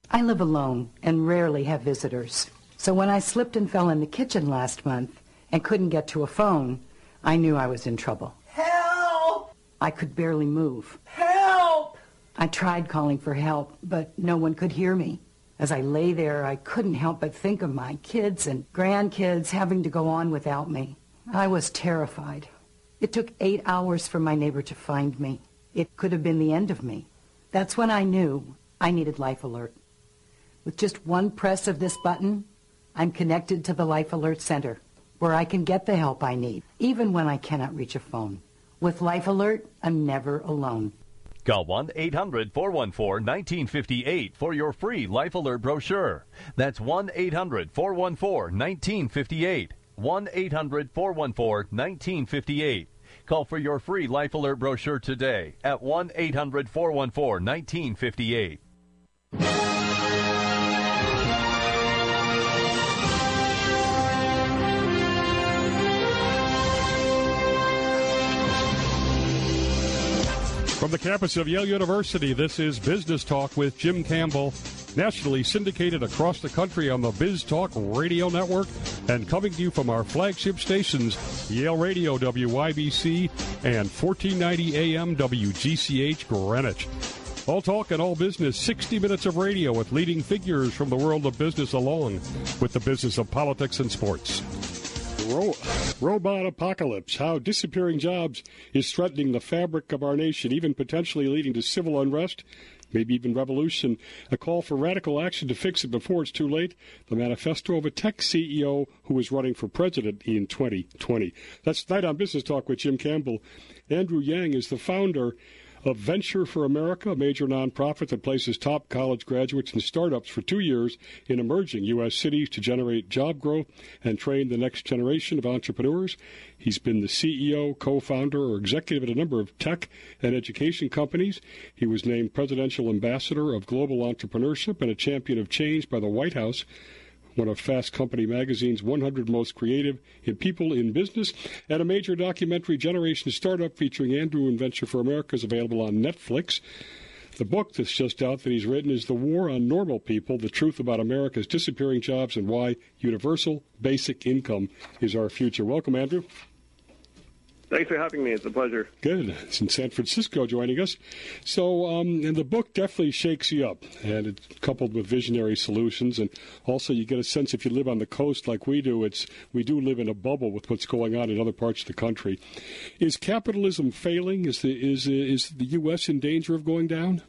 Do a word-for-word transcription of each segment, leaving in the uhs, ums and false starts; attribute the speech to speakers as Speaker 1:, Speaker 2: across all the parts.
Speaker 1: I live alone and rarely have visitors. So when I slipped and fell in the kitchen last month and couldn't get to a phone, I knew I was in trouble.
Speaker 2: Help!
Speaker 1: I could barely move.
Speaker 2: Help!
Speaker 1: I tried calling for help, but no one could hear me. As I lay there, I couldn't help but think of my kids and grandkids having to go on without me. I was terrified. It took eight hours for my neighbor to find me. It could have been the end of me. That's when I knew I needed Life Alert. With just one press of this button, I'm connected to the Life Alert Center, where I can get the help I need, even when I cannot reach a phone. With Life Alert, I'm never alone.
Speaker 3: Call one eight hundred four one four one nine five eight for your free Life Alert brochure. That's one eight hundred four one four one nine five eight. one eight hundred four one four one nine five eight. Call for your free Life Alert brochure today at one eight hundred four one four one nine five eight.
Speaker 4: From the campus of Yale University, this is Business Talk with Jim Campbell, nationally syndicated across the country on the Biz Talk Radio Network and coming to you from our flagship stations, Yale Radio W Y B C and fourteen ninety A M W G C H Greenwich. All talk and all business, sixty minutes of radio with leading figures from the world of business along with the business of politics and sports. Ro- robot apocalypse, how disappearing jobs is threatening the fabric of our nation, even potentially leading to civil unrest, maybe even revolution. A call for radical action to fix it before it's too late. The manifesto of a tech C E O who is running for president in twenty twenty. That's tonight on Business Talk with Jim Campbell. Andrew Yang is the founder of Venture for America, a major nonprofit that places top college graduates and startups for two years in emerging U S cities to generate job growth and train the next generation of entrepreneurs. He's been the C E O, co-founder, or executive at a number of tech and education companies. He was named Presidential Ambassador of Global Entrepreneurship and a Champion of Change by the White House, one of Fast Company magazine's one hundred most creative in people in business, and a major documentary, Generation Startup, featuring Andrew and Venture for America, is available on Netflix. The book that's just out that he's written is The War on Normal People, The Truth About America's Disappearing Jobs and Why Universal Basic Income is Our Future. Welcome, Andrew.
Speaker 5: Thanks for having me. It's a pleasure.
Speaker 4: Good. It's in San Francisco joining us. So, um, and the book definitely shakes you up, and it's coupled with visionary solutions. And also you get a sense, if you live on the coast like we do, it's we do live in a bubble with what's going on in other parts of the country. Is capitalism failing? Is the, is, is the U S in danger of going down?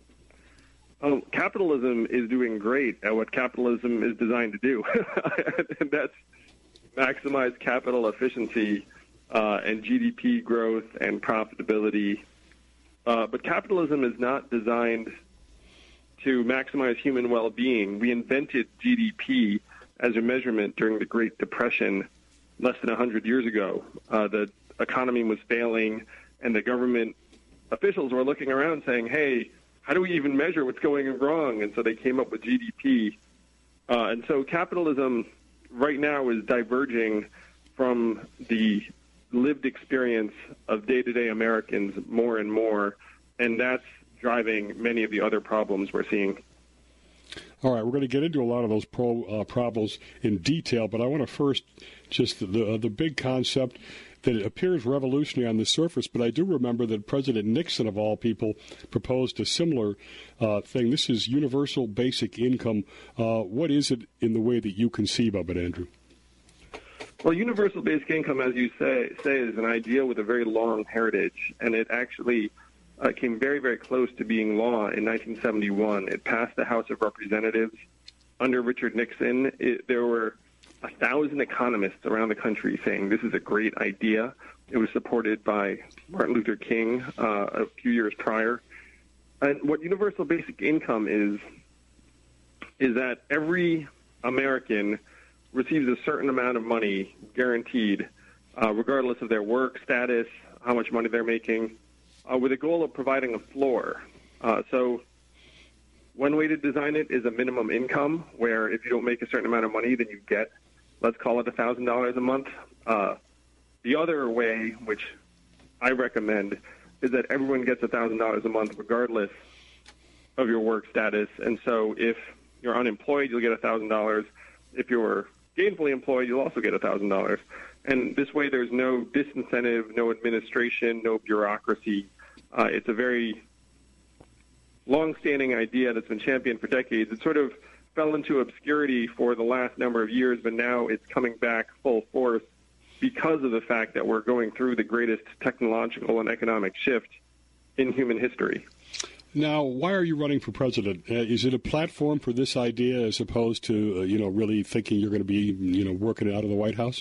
Speaker 5: Um, capitalism is doing great at what capitalism is designed to do. And that's maximize capital efficiency Uh, and G D P growth and profitability. Uh, but capitalism is not designed to maximize human well-being. We invented G D P as a measurement during the Great Depression less than one hundred years ago. Uh, the economy was failing, and the government officials were looking around saying, hey, how do we even measure what's going wrong? And so they came up with G D P. Uh, and so capitalism right now is diverging from the lived experience of day-to-day Americans more and more, and that's driving many of the other problems we're seeing.
Speaker 4: All right, we're going to get into a lot of those pro, uh, problems in detail, but I want to first just the, the, the big concept that it appears revolutionary on the surface, but I do remember that President Nixon, of all people, proposed a similar uh, thing. This is universal basic income. Uh, what is it in the way that you conceive of it, Andrew?
Speaker 5: Well, universal basic income, as you say, say, is an idea with a very long heritage, and it actually uh, came very, very close to being law in nineteen seventy-one. It passed the House of Representatives under Richard Nixon. It, there were a thousand economists around the country saying this is a great idea. It was supported by Martin Luther King uh, a few years prior. And what universal basic income is, is that every American receives a certain amount of money guaranteed, uh, regardless of their work status, how much money they're making, uh, with a goal of providing a floor. Uh, so one way to design it is a minimum income, where if you don't make a certain amount of money, then you get, let's call it one thousand dollars a month. Uh, the other way, which I recommend, is that everyone gets one thousand dollars a month regardless of your work status. And so if you're unemployed, you'll get one thousand dollars. If you're gainfully employed, you'll also get one thousand dollars. And this way there's no disincentive, no administration, no bureaucracy. Uh, it's a very long-standing idea that's been championed for decades. It sort of fell into obscurity for the last number of years, but now it's coming back full force because of the fact that we're going through the greatest technological and economic shift in human history.
Speaker 4: Now, why are you running for president? Uh, is it a platform for this idea as opposed to, uh, you know, really thinking you're going to be, you know, working out of the White House?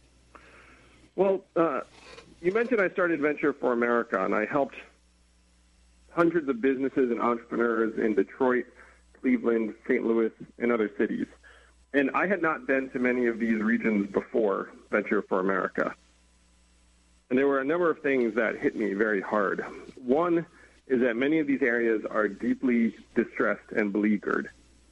Speaker 5: Well, uh, you mentioned I started Venture for America, and I helped hundreds of businesses and entrepreneurs in Detroit, Cleveland, Saint Louis, and other cities. And I had not been to many of these regions before Venture for America. And there were a number of things that hit me very hard. One is that many of these areas are deeply distressed and beleaguered.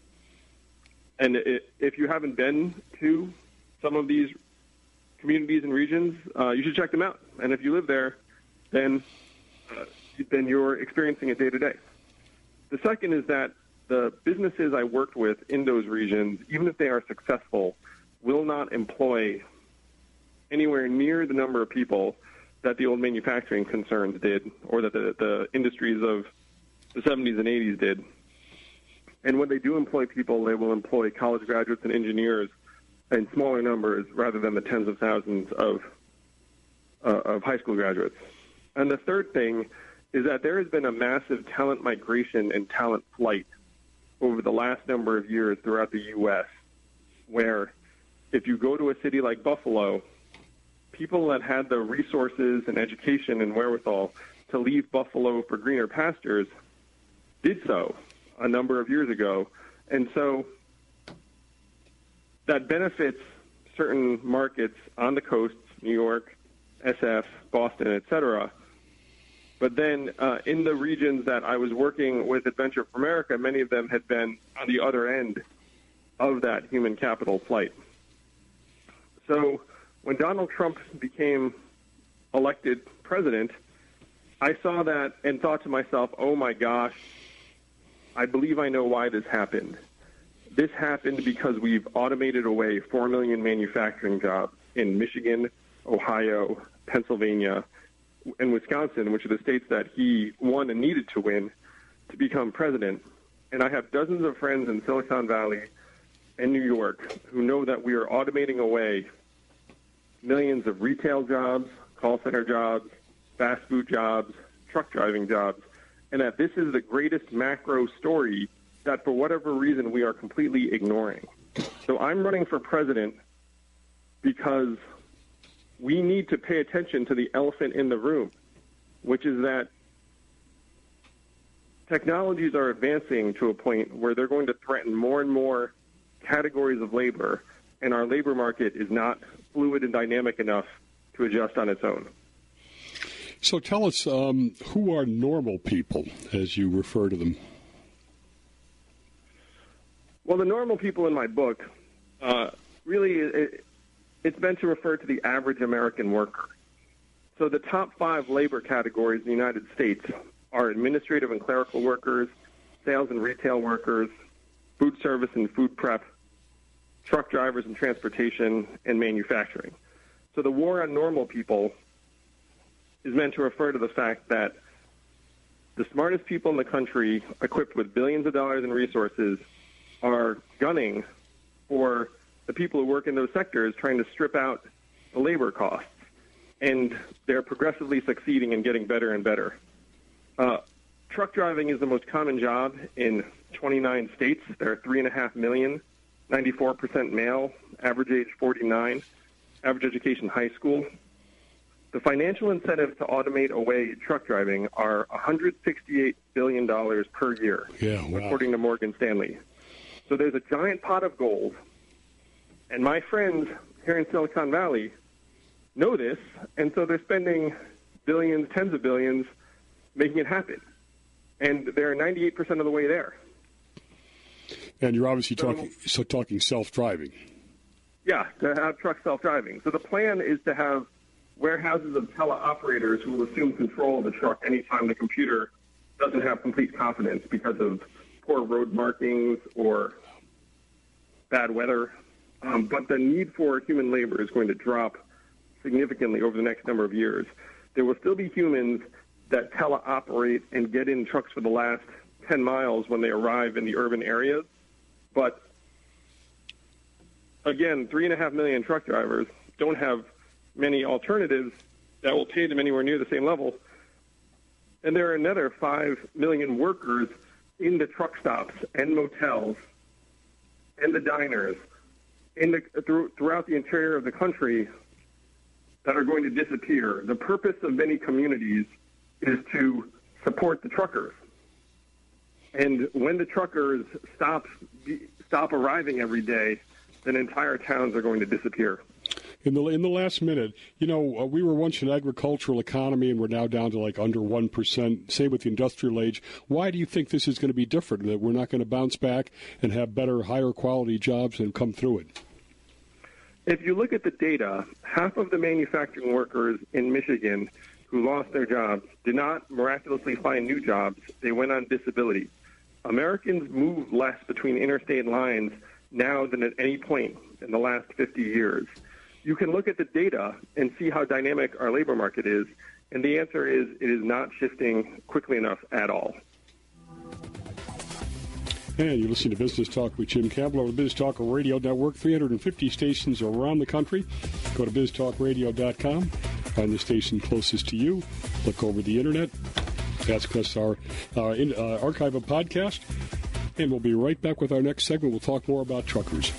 Speaker 5: And it, if you haven't been to some of these communities and regions, uh, you should check them out. And if you live there, then uh, then you're experiencing it day to day. The second is that the businesses I worked with in those regions, even if they are successful, will not employ anywhere near the number of people that the old manufacturing concerns did, or that the, the industries of the seventies and eighties did. And when they do employ people, they will employ college graduates and engineers in smaller numbers rather than the tens of thousands of uh, of high school graduates. And the third thing is that there has been a massive talent migration and talent flight over the last number of years throughout the U S, where if you go to a city like Buffalo, people that had the resources and education and wherewithal to leave Buffalo for greener pastures did so a number of years ago. And so that benefits certain markets on the coast, New York, S F, Boston, et cetera. But then uh, in the regions that I was working with at Venture for America, many of them had been on the other end of that human capital flight. So when Donald Trump became elected president, I saw that and thought to myself, oh my gosh, I believe I know why this happened. This happened because we've automated away four million manufacturing jobs in Michigan, Ohio, Pennsylvania, and Wisconsin, which are the states that he won and needed to win to become president. And I have dozens of friends in Silicon Valley and New York who know that we are automating away millions of retail jobs, call center jobs, fast food jobs, truck driving jobs, and that this is the greatest macro story that for whatever reason we are completely ignoring. So I'm running for president because we need to pay attention to the elephant in the room, which is that technologies are advancing to a point where they're going to threaten more and more categories of labor, and our labor market is not fluid and dynamic enough to adjust on its own.
Speaker 4: So tell us, um, who are normal people, as you refer to them?
Speaker 5: Well, the normal people in my book, uh, really, it, it's meant to refer to the average American worker. So the top five labor categories in the United States are administrative and clerical workers, sales and retail workers, food service and food prep, truck drivers and transportation, and manufacturing. So the war on normal people is meant to refer to the fact that the smartest people in the country, equipped with billions of dollars in resources, are gunning for the people who work in those sectors, trying to strip out the labor costs. And they're progressively succeeding and getting better and better. Uh, truck driving is the most common job in twenty-nine states. There are three and a half million, ninety-four percent male, average age forty-nine, average education high school. The financial incentives to automate away truck driving are one hundred sixty-eight billion dollars per year,
Speaker 4: yeah, wow.
Speaker 5: according to Morgan Stanley. So there's a giant pot of gold, and my friends here in Silicon Valley know this, and so they're spending billions, tens of billions, making it happen. And they're ninety-eight percent of the way there.
Speaker 4: And you're obviously
Speaker 5: so,
Speaker 4: talking so talking self-driving.
Speaker 5: Yeah, to have trucks self-driving. So the plan is to have warehouses of teleoperators who will assume control of the truck anytime the computer doesn't have complete confidence because of poor road markings or bad weather. Um, but the need for human labor is going to drop significantly over the next number of years. There will still be humans that teleoperate and get in trucks for the last ten miles when they arrive in the urban areas. But again, three and a half million truck drivers don't have many alternatives that will pay them anywhere near the same level. And there are another five million workers in the truck stops and motels and the diners in the, through, throughout the interior of the country that are going to disappear. The purpose of many communities is to support the truckers. And when the truckers stop, stop arriving every day, then entire towns are going to disappear.
Speaker 4: In the in the last minute, you know, uh, we were once an agricultural economy, and we're now down to like under one percent, say with the industrial age. Why do you think this is going to be different, that we're not going to bounce back and have better, higher quality jobs and come through it?
Speaker 5: If you look at the data, half of the manufacturing workers in Michigan who lost their jobs did not miraculously find new jobs. They went on disability. Americans move less between interstate lines now than at any point in the last fifty years. You can look at the data and see how dynamic our labor market is, and the answer is it is not shifting quickly enough at all.
Speaker 4: And you're listening to Business Talk with Jim Campbell over the Biz Talk Radio Network, three hundred fifty stations around the country. Go to biz talk radio dot com, find the station closest to you, look over the Internet, ask us our uh, in, uh, archive of podcast, and we'll be right back with our next segment. We'll talk more about truckers.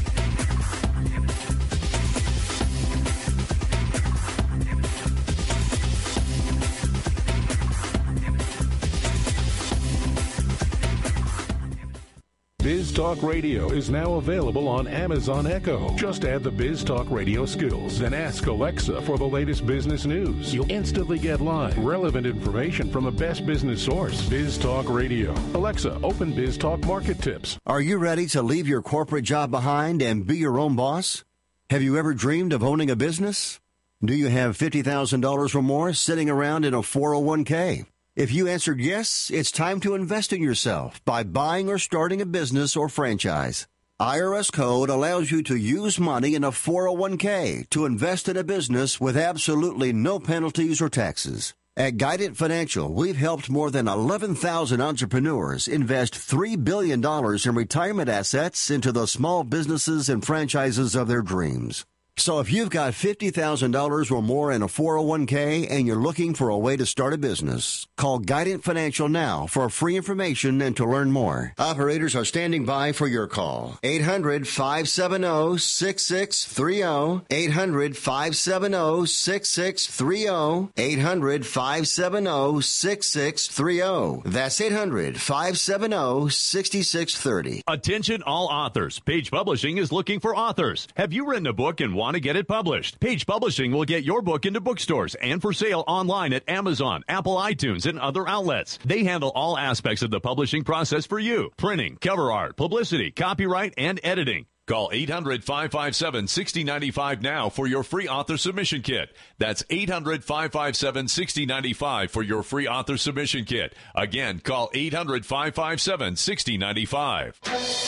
Speaker 6: Biz Talk Radio is now available on Amazon Echo. Just add the Biz Talk Radio skills, then ask Alexa for the latest business news. You'll instantly get live, relevant information from the best business source, Biz Talk Radio. Alexa, open Biz Talk Market Tips.
Speaker 7: Are you ready to leave your corporate job behind and be your own boss? Have you ever dreamed of owning a business? Do you have fifty thousand dollars or more sitting around in a four oh one k? If you answered yes, it's time to invest in yourself by buying or starting a business or franchise. I R S Code allows you to use money in a four oh one k to invest in a business with absolutely no penalties or taxes. At Guidant Financial, we've helped more than eleven thousand entrepreneurs invest three billion dollars in retirement assets into the small businesses and franchises of their dreams. So if you've got fifty thousand dollars or more in a four oh one k and you're looking for a way to start a business, call Guidant Financial now for free information and to learn more. Operators are standing by for your call. eight hundred, five seven zero, six six three zero. eight hundred, five seven zero, six six three zero. eight hundred, five seven zero, six six three zero. That's eight hundred, five seven zero, six six three zero.
Speaker 3: Attention all authors. Page Publishing is looking for authors. Have you written a book and want to get it published? Page Publishing will get your book into bookstores and for sale online at Amazon, Apple iTunes, and other outlets. They handle all aspects of the publishing process for you: printing, cover art, publicity, copyright, and editing. Call eight hundred, five five seven, six zero nine five now for your free author submission kit. That's eight hundred, five five seven, six zero nine five for your free author submission kit. Again, call eight hundred, five five seven, six zero nine five.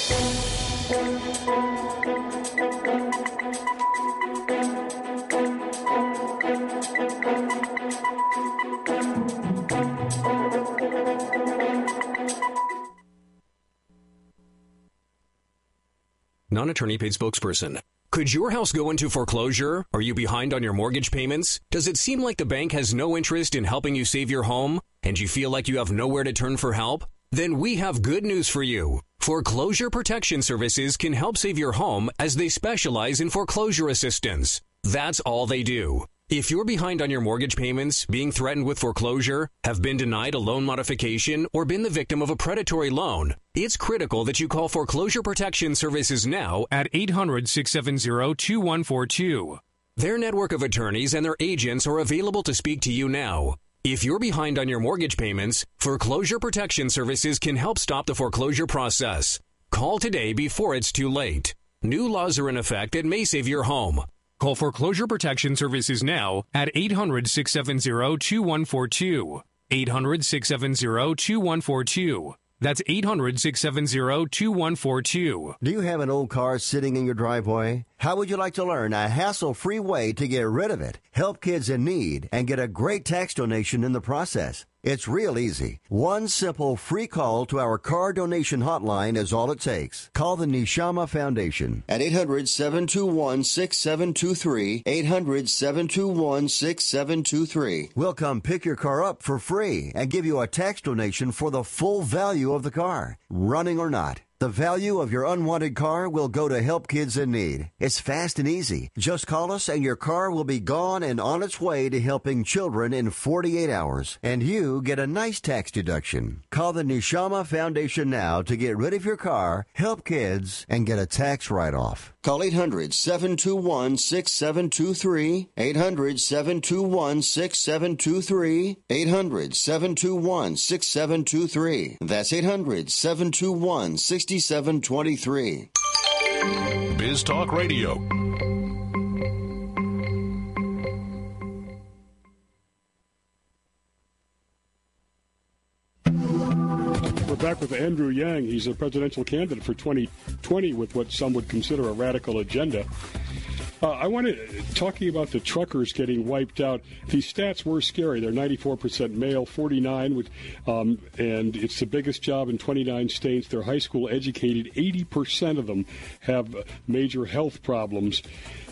Speaker 8: Non-attorney paid spokesperson. Could your house go into foreclosure? Are you behind on your mortgage payments? Does it seem like the bank has no interest in helping you save your home? And you feel like you have nowhere to turn for help? Then we have good news for you. Foreclosure Protection Services can help save your home as they specialize in foreclosure assistance. That's all they do. If you're behind on your mortgage payments, being threatened with foreclosure, have been denied a loan modification, or been the victim of a predatory loan, it's critical that you call Foreclosure Protection Services now at eight hundred, six seven zero, two one four two. Their network of attorneys and their agents are available to speak to you now. If you're behind on your mortgage payments, Foreclosure Protection Services can help stop the foreclosure process. Call today before it's too late. New laws are in effect that may save your home. Call Foreclosure Protection Services now at eight hundred, six seven zero, two one four two. eight hundred, six seven zero, two one four two. That's eight hundred, six seven zero, two one four two.
Speaker 7: Do you have an old car sitting in your driveway? How would you like to learn a hassle-free way to get rid of it, help kids in need, and get a great tax donation in the process? It's real easy. One simple free call to our car donation hotline is all it takes. Call the Neshama Foundation at eight hundred, seven two one, six seven two three, eight hundred, seven two one, six seven two three. We'll come pick your car up for free and give you a tax donation for the full value of the car, running or not. The value of your unwanted car will go to help kids in need. It's fast and easy. Just call us and your car will be gone and on its way to helping children in forty-eight hours. And you get a nice tax deduction. Call the Neshama Foundation now to get rid of your car, help kids, and get a tax write-off. Call eight hundred, seven two one, six seven two three, eight hundred, seven two one, six seven two three, eight hundred, seven two one, six seven two three. That's eight hundred, seven two one, six seven two three.
Speaker 6: Biz Talk Radio.
Speaker 4: We're back with Andrew Yang. He's a presidential candidate for twenty twenty with what some would consider a radical agenda. Uh, I want to, talking about the truckers getting wiped out, these stats were scary. They're ninety-four percent male, forty-nine, with, um, and it's the biggest job in twenty-nine states. They're high school educated. eighty percent of them have major health problems.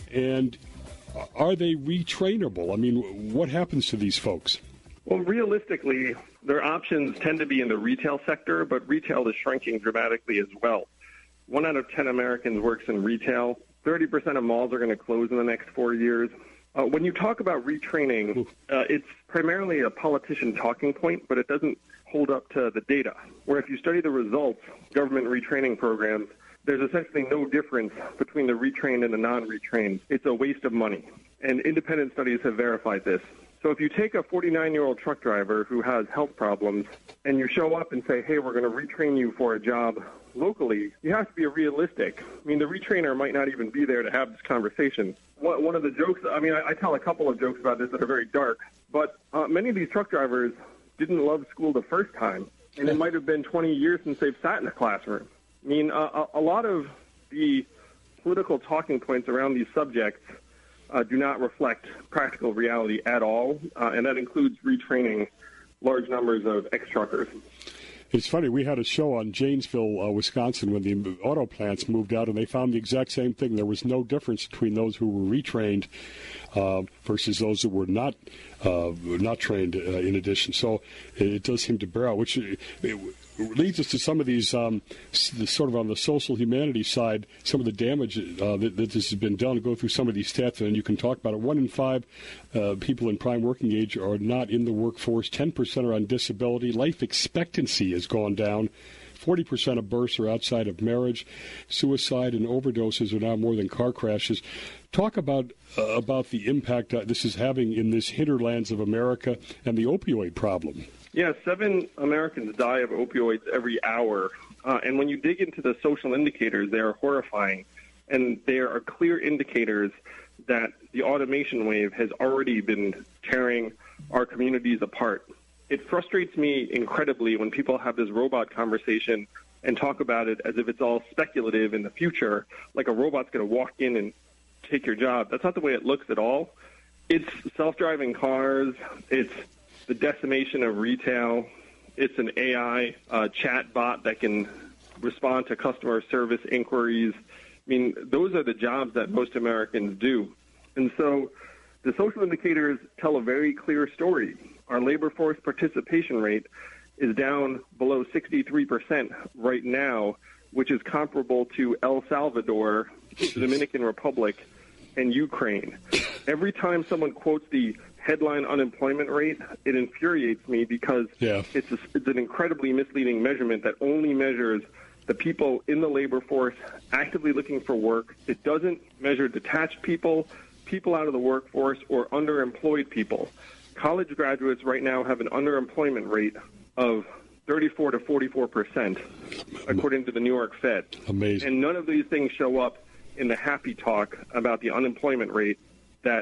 Speaker 4: And are they retrainable? I mean, what happens to these folks?
Speaker 5: Well, realistically, their options tend to be in the retail sector, but retail is shrinking dramatically as well. One out of ten Americans works in retail. thirty percent of malls are going to close in the next four years. Uh, when you talk about retraining, uh, it's primarily a politician talking point, but it doesn't hold up to the data. Where if you study the results, government retraining programs, there's essentially no difference between the retrained and the non-retrained. It's a waste of money. And independent studies have verified this. So if you take a forty-nine-year-old truck driver who has health problems and you show up and say, hey, we're going to retrain you for a job locally, you have to be realistic. I mean, the retrainer might not even be there to have this conversation. One of the jokes, I mean, I tell a couple of jokes about this that are very dark, but uh, many of these truck drivers didn't love school the first time, and it might have been twenty years since they've sat in a classroom. I mean, uh, a lot of the political talking points around these subjects Uh, do not reflect practical reality at all, uh, and that includes retraining large numbers of ex-truckers.
Speaker 4: It's funny, we had a show on Janesville, uh, Wisconsin, when the auto plants moved out, and they found the exact same thing. There was no difference between those who were retrained uh, versus those who were not uh, not trained uh, in addition. So it, it does seem to bear out, which it, it leads us to some of these, um, sort of on the social humanities side, some of the damage uh, that, that this has been done. Go through some of these stats, and you can talk about it. One in five uh, people in prime working age are not in the workforce. ten percent are on disability. Life expectancy has gone down. forty percent of births are outside of marriage. Suicide and overdoses are now more than car crashes. Talk about uh, about the impact uh, this is having in this hinterlands of America and the opioid problem.
Speaker 5: Yeah, seven Americans die of opioids every hour. Uh, and when you dig into the social indicators, they are horrifying. And they are clear indicators that the automation wave has already been tearing our communities apart. It frustrates me incredibly when people have this robot conversation and talk about it as if it's all speculative in the future, like a robot's going to walk in and take your job. That's not the way it looks at all. It's self-driving cars. It's the decimation of retail. It's an A I uh, chat bot that can respond to customer service inquiries. I mean, those are the jobs that most Americans do. And so the social indicators tell a very clear story. Our labor force participation rate is down below sixty-three percent right now, which is comparable to El Salvador, the Dominican Republic, and Ukraine. Every time someone quotes the headline unemployment rate, it infuriates me because
Speaker 4: yeah.
Speaker 5: it's, a, it's an incredibly misleading measurement that only measures the people in the labor force actively looking for work. It doesn't measure detached people, people out of the workforce, or underemployed people. College graduates right now have an underemployment rate of thirty-four to forty-four percent, according to the New York Fed.
Speaker 4: Amazing.
Speaker 5: And none of these things show up in the happy talk about the unemployment rate that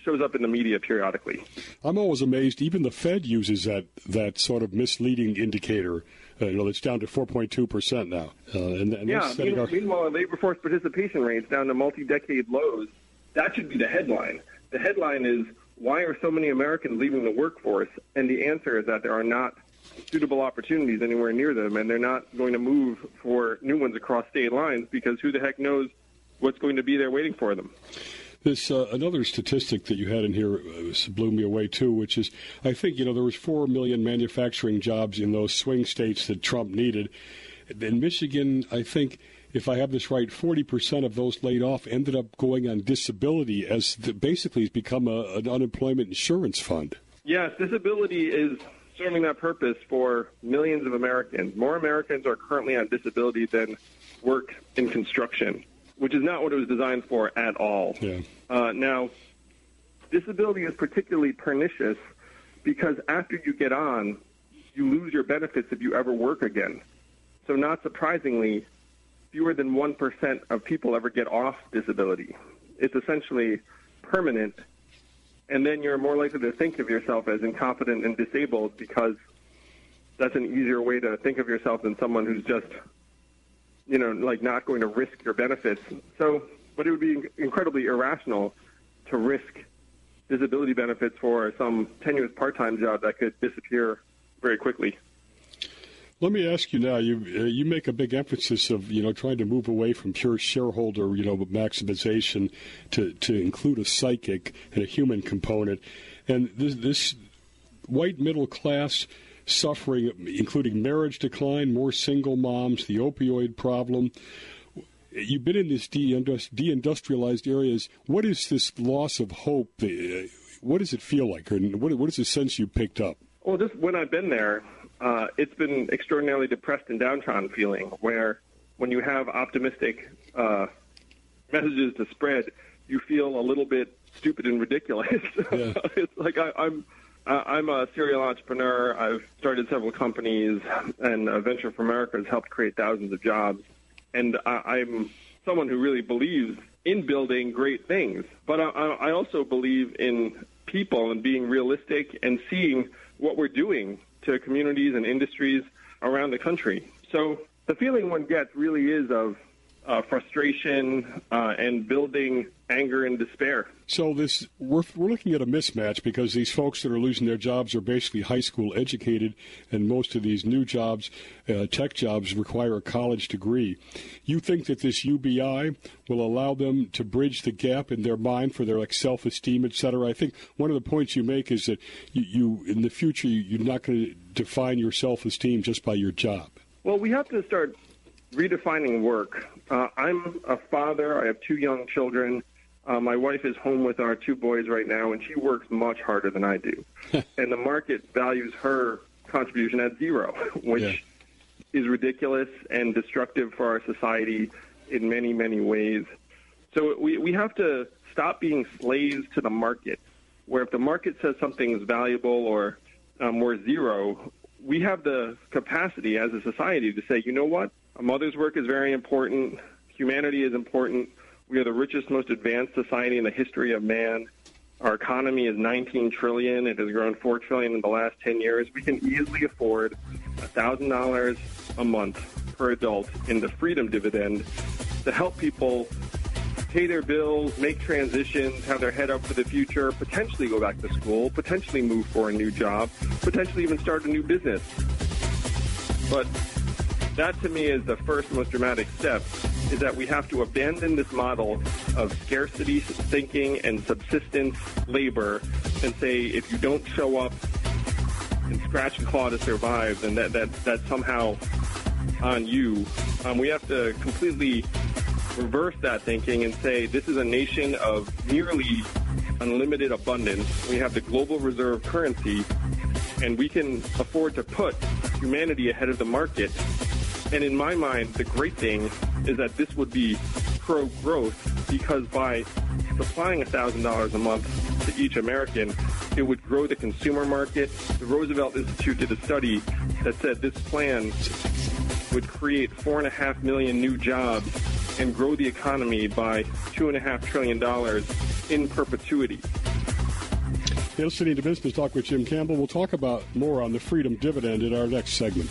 Speaker 5: shows up in the media periodically.
Speaker 4: I'm always amazed. Even the Fed uses that that sort of misleading indicator. Uh, you know, it's down to four point two percent now. Uh, and, and
Speaker 5: yeah, mean,
Speaker 4: our...
Speaker 5: meanwhile, labor force participation rates down to multi-decade lows. That should be the headline. The headline is, why are so many Americans leaving the workforce? And the answer is that there are not suitable opportunities anywhere near them, and they're not going to move for new ones across state lines because who the heck knows what's going to be there waiting for them.
Speaker 4: This uh, another statistic that you had in here uh, blew me away too, which is I think you know there was four million manufacturing jobs in those swing states that Trump needed. In Michigan, I think if I have this right, forty percent of those laid off ended up going on disability, as the, basically has become a, an unemployment insurance fund.
Speaker 5: Yes, disability is serving that purpose for millions of Americans. More Americans are currently on disability than work in construction, which is not what it was designed for at all.
Speaker 4: Yeah.
Speaker 5: Uh, now, disability is particularly pernicious because after you get on, you lose your benefits if you ever work again. So not surprisingly, fewer than one percent of people ever get off disability. It's essentially permanent, and then you're more likely to think of yourself as incompetent and disabled because that's an easier way to think of yourself than someone who's just you know, like not going to risk your benefits. So, but it would be incredibly irrational to risk disability benefits for some tenuous part-time job that could disappear very quickly.
Speaker 4: Let me ask you now, you uh, you make a big emphasis of, you know, trying to move away from pure shareholder, you know, maximization to, to include a psychic and a human component. And this, this white middle class suffering, including marriage decline, more single moms, the opioid problem. You've been in these deindustrialized areas. What is this loss of hope? What does it feel like? Or what, what is the sense you picked up?
Speaker 5: Well, just when I've been there, uh, it's been extraordinarily depressed and downtrodden feeling, where when you have optimistic uh, messages to spread, you feel a little bit stupid and ridiculous. Yeah. It's like I, I'm... Uh, I'm a serial entrepreneur. I've started several companies, and uh, Venture for America has helped create thousands of jobs. And I, I'm someone who really believes in building great things. But I, I also believe in people and being realistic and seeing what we're doing to communities and industries around the country. So the feeling one gets really is of uh, frustration uh, and building anger and despair.
Speaker 4: So this we're, we're looking at a mismatch because these folks that are losing their jobs are basically high school educated, and most of these new jobs, uh, tech jobs, require a college degree. You think that this U B I will allow them to bridge the gap in their mind for their like self-esteem, et cetera? I think one of the points you make is that you, you in the future, you're not going to define your self-esteem just by your job.
Speaker 5: Well, we have to start redefining work. Uh, I'm a father. I have two young children. Uh, my wife is home with our two boys right now, and she works much harder than I do. And the market values her contribution at zero, which yeah. is ridiculous and destructive for our society in many, many ways. So we, we have to stop being slaves to the market, where if the market says something is valuable or um, we're zero, we have the capacity as a society to say, you know what, a mother's work is very important, humanity is important, we are the richest, most advanced society in the history of man. Our economy is nineteen trillion dollars. It has grown four trillion dollars in the last ten years. We can easily afford one thousand dollars a month per adult in the freedom dividend to help people pay their bills, make transitions, have their head up for the future, potentially go back to school, potentially move for a new job, potentially even start a new business. But that, to me, is the first most dramatic step, is that we have to abandon this model of scarcity thinking and subsistence labor and say if you don't show up and scratch and claw to survive, then that, that, that's somehow on you. Um, we have to completely reverse that thinking and say this is a nation of nearly unlimited abundance. We have the global reserve currency, and we can afford to put humanity ahead of the market. And in my mind, the great thing is that this would be pro-growth, because by supplying one thousand dollars a month to each American, it would grow the consumer market. The Roosevelt Institute did a study that said this plan would create four and a half million new jobs and grow the economy by two and a half trillion dollars in perpetuity.
Speaker 4: You're listening to Business Talk with Jim Campbell. We'll talk about more on the Freedom Dividend in our next segment.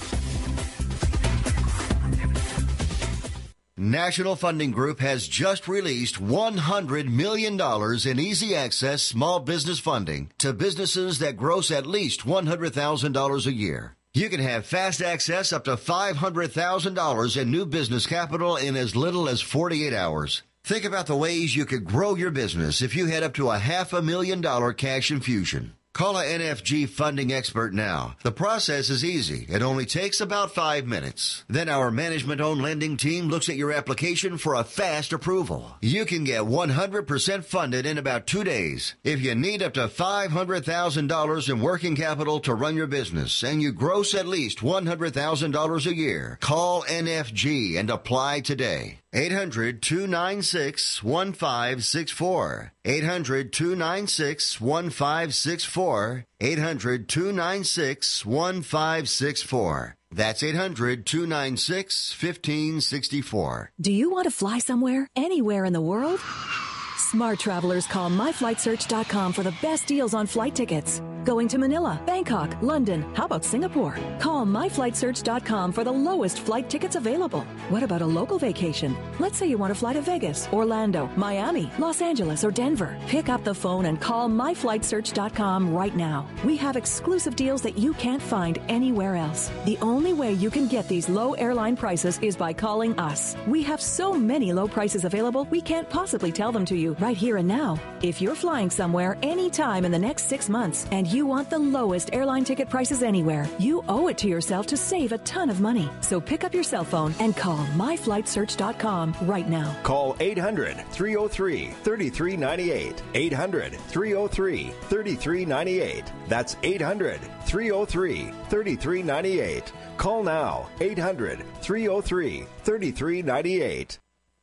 Speaker 7: National Funding Group has just released one hundred million dollars in easy access small business funding to businesses that gross at least one hundred thousand dollars a year. You can have fast access up to five hundred thousand dollars in new business capital in as little as forty-eight hours. Think about the ways you could grow your business if you had up to a half a million dollar cash infusion. Call a N F G funding expert now. The process is easy. It only takes about five minutes. Then our management-owned lending team looks at your application for a fast approval. You can get one hundred percent funded in about two days. If you need up to five hundred thousand dollars in working capital to run your business and you gross at least one hundred thousand dollars a year, call N F G and apply today. eight hundred, two nine six, one five six four. eight hundred, two nine six, one five six four. eight hundred, two nine six, one five six four. That's eight hundred, two nine six, one five six four.
Speaker 9: Do you want to fly somewhere, anywhere in the world? Smart travelers call my flight search dot com for the best deals on flight tickets. Going to Manila, Bangkok, London, how about Singapore? Call my flight search dot com for the lowest flight tickets available. What about a local vacation? Let's say you want to fly to Vegas, Orlando, Miami, Los Angeles, or Denver. Pick up the phone and call my flight search dot com right now. We have exclusive deals that you can't find anywhere else. The only way you can get these low airline prices is by calling us. We have so many low prices available, we can't possibly tell them to you right here and now. If you're flying somewhere anytime in the next six months and you want the lowest airline ticket prices anywhere, you owe it to yourself to save a ton of money. So pick up your cell phone and call my flight search dot com right now.
Speaker 10: Call eight hundred, three oh three, three three nine eight. eight hundred, three oh three, three three nine eight. That's eight hundred, three oh three, three three nine eight. Call now. eight hundred, three oh three, three three nine eight.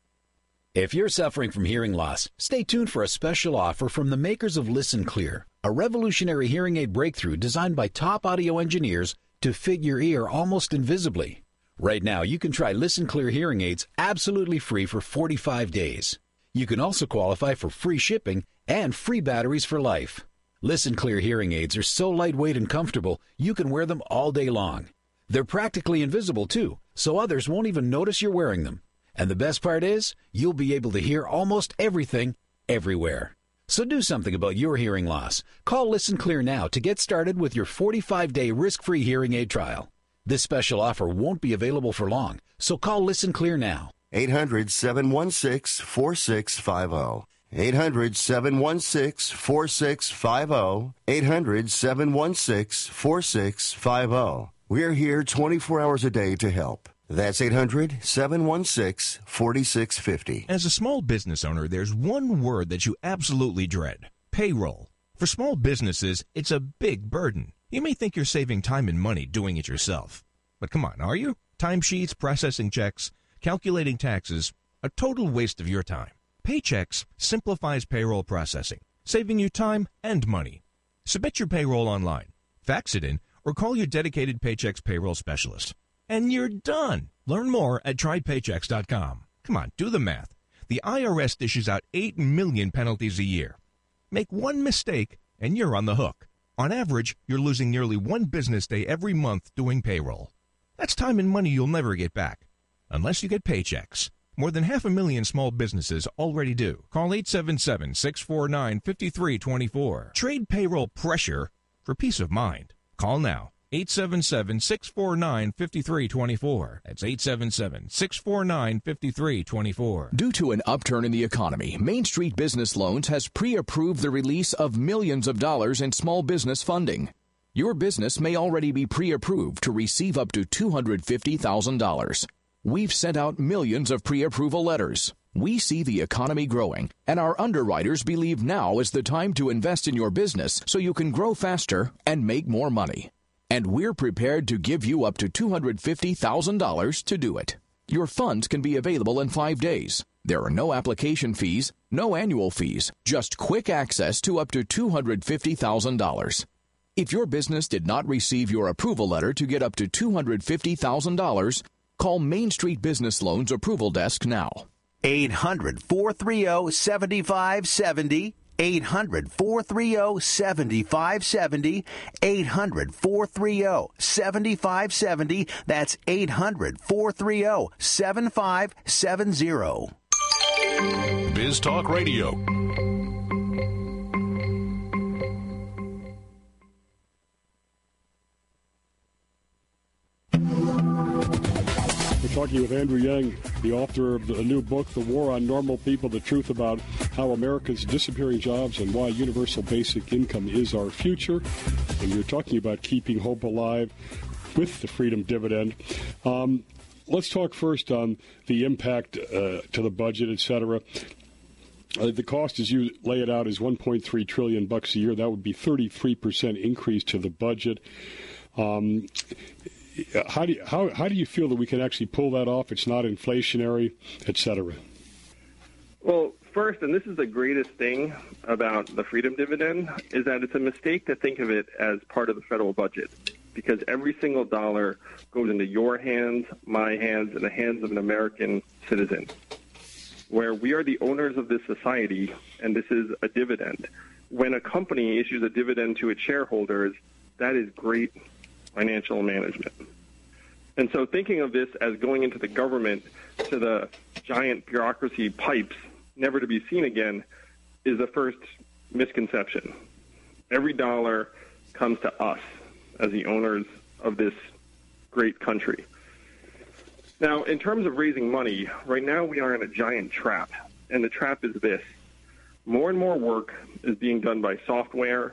Speaker 11: If you're suffering from hearing loss, stay tuned for a special offer from the makers of Listen Clear, a revolutionary hearing aid breakthrough designed by top audio engineers to fit your ear almost invisibly. Right now, you can try Listen Clear hearing aids absolutely free for forty-five days. You can also qualify for free shipping and free batteries for life. Listen Clear hearing aids are so lightweight and comfortable, you can wear them all day long. They're practically invisible, too, so others won't even notice you're wearing them. And the best part is, you'll be able to hear almost everything, everywhere. So do something about your hearing loss. Call Listen Clear now to get started with your forty-five day risk-free hearing aid trial. This special offer won't be available for long, so call Listen Clear now.
Speaker 7: eight hundred, seven one six, four six five zero. eight hundred, seven one six, four six five zero. eight hundred, seven one six, four six five zero. We're here twenty-four hours a day to help. That's eight hundred, seven one six, four six five zero.
Speaker 12: As a small business owner, there's one word that you absolutely dread: payroll. For small businesses, it's a big burden. You may think you're saving time and money doing it yourself. But come on, are you? Timesheets, processing checks, calculating taxes, a total waste of your time. Paychex simplifies payroll processing, saving you time and money. Submit your payroll online, fax it in, or call your dedicated Paychex payroll specialist. And you're done. Learn more at try paychex dot com. Come on, do the math. The I R S dishes out eight million penalties a year. Make one mistake, and you're on the hook. On average, you're losing nearly one business day every month doing payroll. That's time and money you'll never get back, unless you get Paychex. More than half a million small businesses already do. Call eight seven seven, six four nine, five three two four. Trade payroll pressure for peace of mind. Call now. eight seven seven, six four nine, five three two four. That's eight seven seven, six four nine, five three two four.
Speaker 13: Due to an upturn in the economy, Main Street Business Loans has pre-approved the release of millions of dollars in small business funding. Your business may already be pre-approved to receive up to two hundred fifty thousand dollars. We've sent out millions of pre-approval letters. We see the economy growing, and our underwriters believe now is the time to invest in your business so you can grow faster and make more money. And we're prepared to give you up to two hundred fifty thousand dollars to do it. Your funds can be available in five days. There are no application fees, no annual fees, just quick access to up to two hundred fifty thousand dollars. If your business did not receive your approval letter to get up to two hundred fifty thousand dollars, call Main Street Business Loans Approval Desk now.
Speaker 14: eight hundred, four three zero, seven five seven zero. eight hundred, four three zero, seven five seven zero. eight hundred, four three zero, seven five seven zero. That's eight hundred, four three zero, seven five seven zero.
Speaker 6: Biz Talk Radio.
Speaker 4: We're talking with Andrew Yang, the author of the new book, The War on Normal People, the truth about how America's disappearing jobs and why universal basic income is our future. And you're talking about keeping hope alive with the Freedom Dividend. Um, let's talk first on the impact uh, to the budget, et cetera. Uh, the cost, as you lay it out, is one point three trillion dollars bucks a year. That would be thirty-three percent increase to the budget. Um, how do you, how how do you feel that we can actually pull that off? It's not inflationary, et cetera.
Speaker 5: Well, first, and this is the greatest thing about the Freedom Dividend, is that it's a mistake to think of it as part of the federal budget, because every single dollar goes into your hands, my hands, and the hands of an American citizen, where we are the owners of this society, and this is a dividend. When a company issues a dividend to its shareholders, that is great financial management. And so thinking of this as going into the government to the giant bureaucracy pipes, never to be seen again, is the first misconception. Every dollar comes to us as the owners of this great country. Now, in terms of raising money, right now we are in a giant trap, and the trap is this. More and more work is being done by software,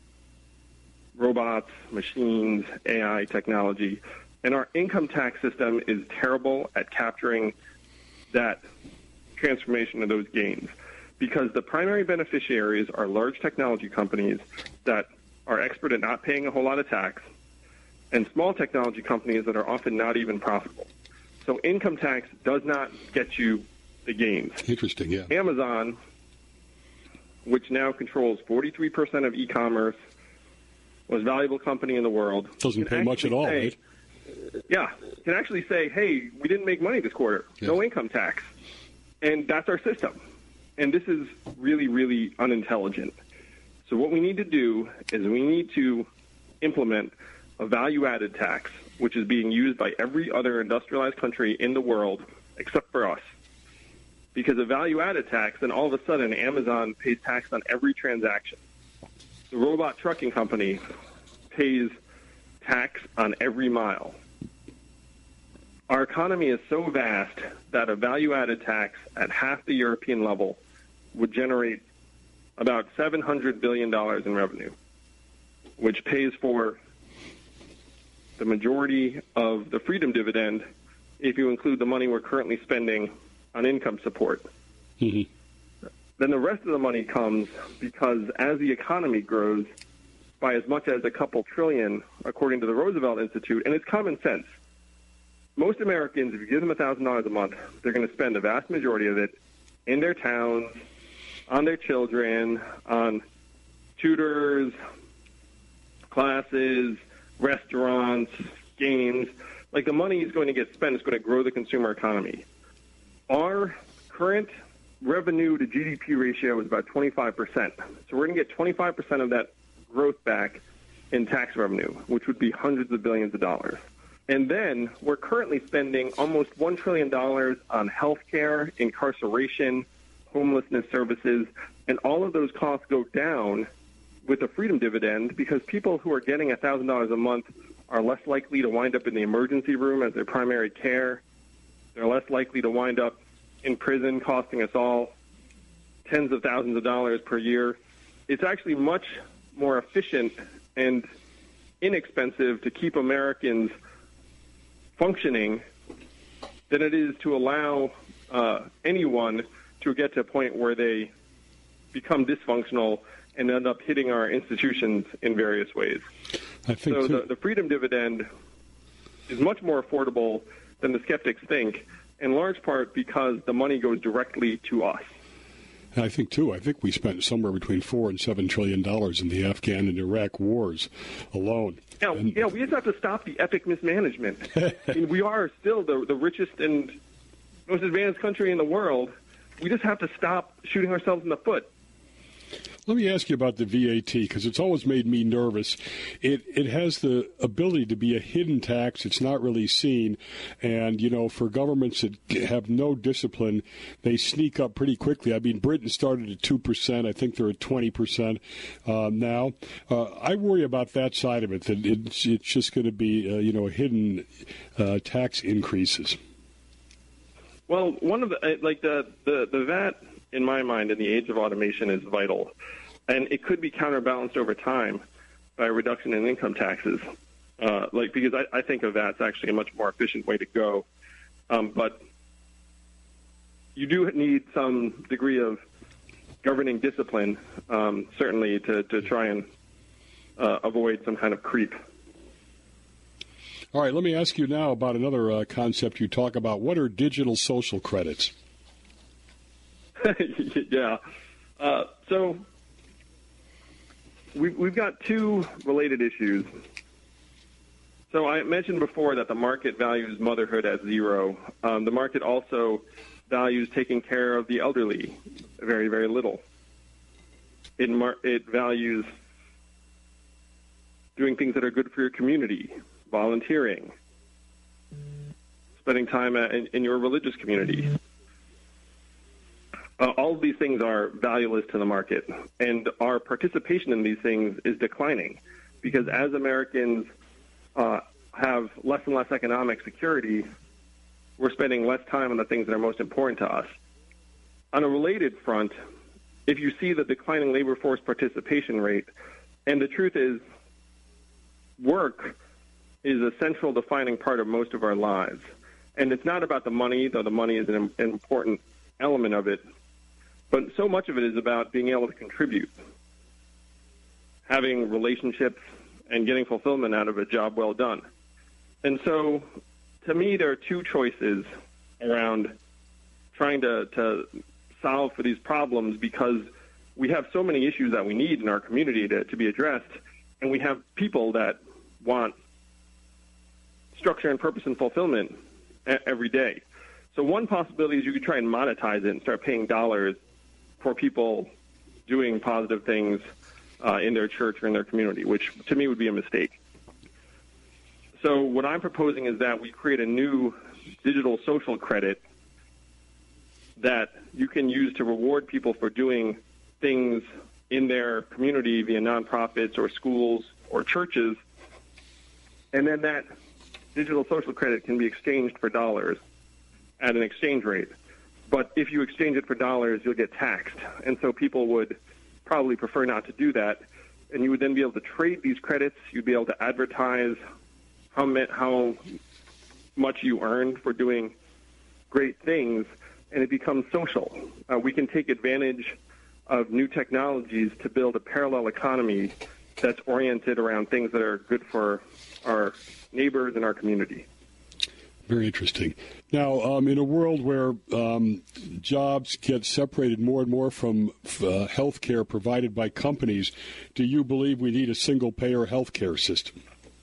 Speaker 5: robots, machines, A I technology, and our income tax system is terrible at capturing that transformation of those gains, because the primary beneficiaries are large technology companies that are expert at not paying a whole lot of tax, and small technology companies that are often not even profitable. So income tax does not get you the gains.
Speaker 4: Interesting, yeah.
Speaker 5: Amazon, which now controls forty-three percent of e-commerce, most valuable company in the world.
Speaker 4: Doesn't pay much at all,
Speaker 5: say,
Speaker 4: right?
Speaker 5: Yeah, can actually say, hey, we didn't make money this quarter. Yeah. No income tax. And that's our system. And this is really, really unintelligent. So what we need to do is we need to implement a value-added tax, which is being used by every other industrialized country in the world except for us. Because a value-added tax, then all of a sudden Amazon pays tax on every transaction. The robot trucking company pays tax on every mile. Our economy is so vast that a value-added tax at half the European level would generate about seven hundred billion dollars in revenue, which pays for the majority of the Freedom Dividend if you include the money we're currently spending on income support.
Speaker 4: Mm-hmm.
Speaker 5: Then the rest of the money comes because as the economy grows by as much as a couple trillion, according to the Roosevelt Institute, and it's common sense. Most Americans, if you give them one thousand dollars a month, they're going to spend the vast majority of it in their towns, on their children, on tutors, classes, restaurants, games. Like the money is going to get spent. It's going to grow the consumer economy. Our current revenue to G D P ratio is about twenty-five percent. So we're going to get twenty-five percent of that growth back in tax revenue, which would be hundreds of billions of dollars. And then we're currently spending almost one trillion dollars on health care, incarceration, homelessness services, and all of those costs go down with the Freedom Dividend because people who are getting one thousand dollars a month are less likely to wind up in the emergency room as their primary care. They're less likely to wind up in prison, costing us all tens of thousands of dollars per year. It's actually much more efficient and inexpensive to keep Americans functioning than it is to allow uh, anyone to get to a point where they become dysfunctional and end up hitting our institutions in various ways.
Speaker 4: I think
Speaker 5: so
Speaker 4: too.
Speaker 5: the, the Freedom Dividend is much more affordable than the skeptics think, in large part because the money goes directly to us.
Speaker 4: I think, too, I think we spent somewhere between four and seven trillion dollars in the Afghan and Iraq wars alone.
Speaker 5: Yeah,
Speaker 4: and,
Speaker 5: yeah, we just have to stop the epic mismanagement. I mean, we are still the, the richest and most advanced country in the world. We just have to stop shooting ourselves in the foot.
Speaker 4: Let me ask you about the V A T, because it's always made me nervous. It it has the ability to be a hidden tax. It's not really seen. And, you know, for governments that have no discipline, they sneak up pretty quickly. I mean, Britain started at two percent. I think they're at twenty percent uh, now. Uh, I worry about that side of it, that it's, it's just going to be, uh, you know, hidden uh, tax increases.
Speaker 5: Well, one of the, like the, the, the V A T, in my mind, in the age of automation is vital. And it could be counterbalanced over time by a reduction in income taxes. Uh, like because I, I think a V A T is actually a much more efficient way to go. Um, but you do need some degree of governing discipline, um, certainly, to, to try and uh, avoid some kind of creep.
Speaker 4: All right, let me ask you now about another uh, concept you talk about. What are digital social credits?
Speaker 5: yeah. Uh, so we've, we've got two related issues. So I mentioned before that the market values motherhood at zero. Um, the market also values taking care of the elderly very, very little. It, mar- it values doing things that are good for your community, volunteering, spending time in, in your religious community. Uh, all of these things are valueless to the market, and our participation in these things is declining because as Americans uh, have less and less economic security, we're spending less time on the things that are most important to us. On a related front, if you see the declining labor force participation rate, and the truth is work is a central defining part of most of our lives. And it's not about the money, though the money is an important element of it, but so much of it is about being able to contribute, having relationships, and getting fulfillment out of a job well done. And so, to me, there are two choices around trying to, to solve for these problems because we have so many issues that we need in our community to, to be addressed, and we have people that want structure and purpose and fulfillment every day. So one possibility is you could try and monetize it and start paying dollars for people doing positive things uh, in their church or in their community, which to me would be a mistake. So what I'm proposing is that we create a new digital social credit that you can use to reward people for doing things in their community via nonprofits or schools or churches, and then that digital social credit can be exchanged for dollars at an exchange rate. But if you exchange it for dollars, you'll get taxed. And so people would probably prefer not to do that. And you would then be able to trade these credits. You'd be able to advertise how, how much you earned for doing great things, and it becomes social. Uh, we can take advantage of new technologies to build a parallel economy that's oriented around things that are good for our neighbors and our community.
Speaker 4: Very interesting. Now, um, in a world where um, jobs get separated more and more from uh, health care provided by companies, do you believe we need a single-payer health care system?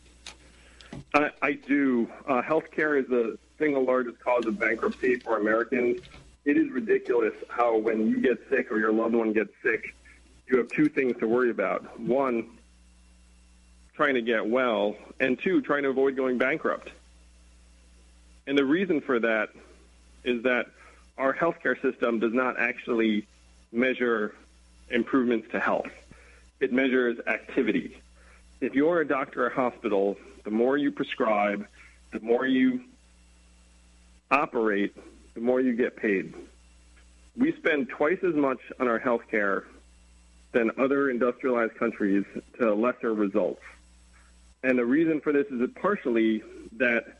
Speaker 5: I, I do. Uh, health care is the single largest cause of bankruptcy for Americans. It is ridiculous how when you get sick or your loved one gets sick, you have two things to worry about. One, trying to get well, and two, trying to avoid going bankrupt. And the reason for that is that our healthcare system does not actually measure improvements to health. It measures activity. If you're a doctor or hospital, the more you prescribe, the more you operate, the more you get paid. We spend twice as much on our healthcare than other industrialized countries to lesser results. And the reason for this is partially that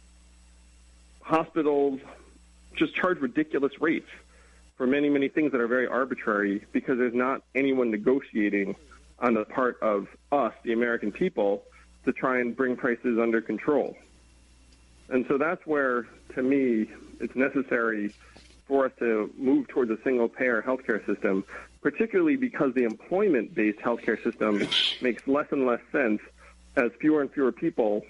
Speaker 5: hospitals just charge ridiculous rates for many, many things that are very arbitrary because there's not anyone negotiating on the part of us, the American people, to try and bring prices under control. And so that's where, to me, it's necessary for us to move towards a single-payer healthcare system, particularly because the employment-based healthcare system makes less and less sense as fewer and fewer people